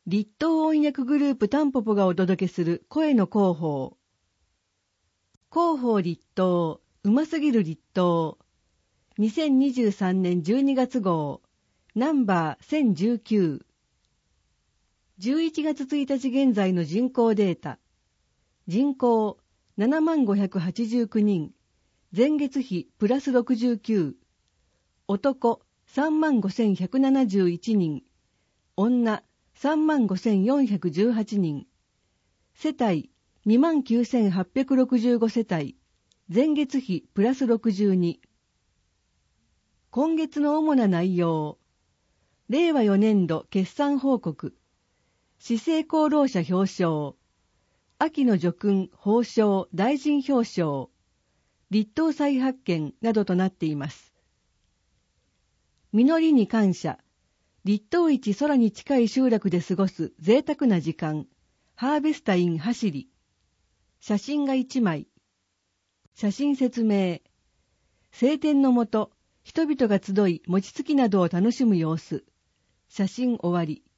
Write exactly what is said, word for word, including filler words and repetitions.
立東音訳グループタンポポがお届けする声の広報。広報立東、うますぎる立東。にせんにじゅうさんねんじゅうにがつ号、ナンバーせんじゅうきゅう。じゅういちがつついたち現在の人口データ。人口ななまんごひゃくはちじゅうきゅうにん。前月比プラスろくじゅうきゅう。男さんまんごせんひゃくななじゅういちにん。女さんまんごせんよんひゃくじゅうはちにん。世帯にまんきゅうせんはっぴゃくろくじゅうご世帯。前月比プラスろくじゅうに。今月の主な内容。れいわよねんど決算報告。市政功労者表彰。秋の叙勲褒章大臣表彰。立東再発見などとなっています。実りに感謝。立東一空に近い集落で過ごす贅沢な時間。ハーベスタイン走り。写真がいちまい。写真説明。晴天のもと、人々が集い餅つきなどを楽しむ様子。写真終わり。